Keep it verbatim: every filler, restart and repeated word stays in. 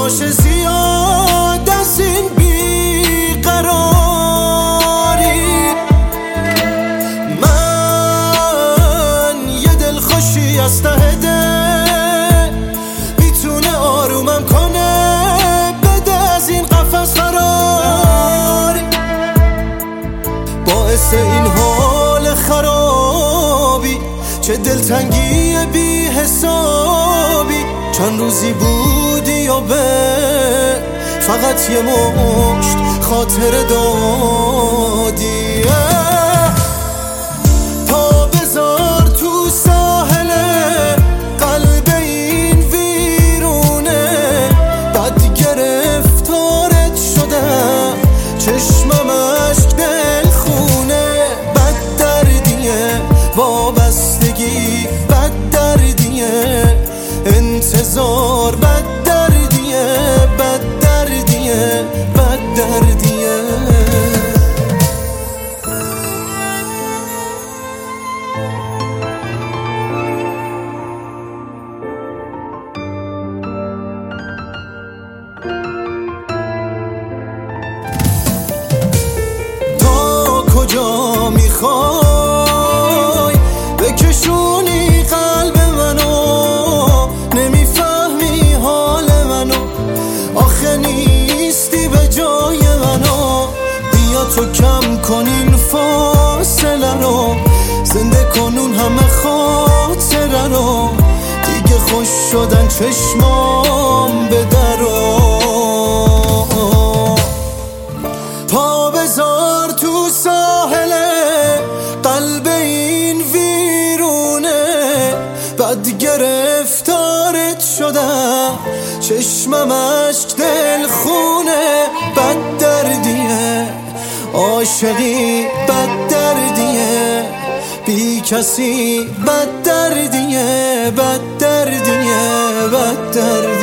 باشه زیاد از این بیقراری. من یه دلخوشی از ته دل میتونه آرومم کنه، بده از این قفس فراری. باعث این حال خرابی چه دلتنگی بی حسابی. چند روزی بودی و به فقط یه مشت خاطر دادی. پا بذار تو ساحل قلب این ویرونه، بد گرفتارت شدم چشمم اشک دل خونه. بد دردیه وابستگی، بد دردیه انتظار، بد دردیه بد دردیه بد دردیه. تا کجا میخوای بکشونی قلب منو، نمیفهمی حال منو، آخه نیستی به جای منو. بیا تو کم کن این فاصله رو، زنده کنون همه خاطره رو. دیگه خوش شدن چشمام به درو. پا بذار تو ساحل قلب این ویرونه، بد گرفتارت شدم چشمم اشک دل خونه. بد دردیه عاشقی، بد دردیه بی کسی، بد دردیه بد دردیه بد دردیه.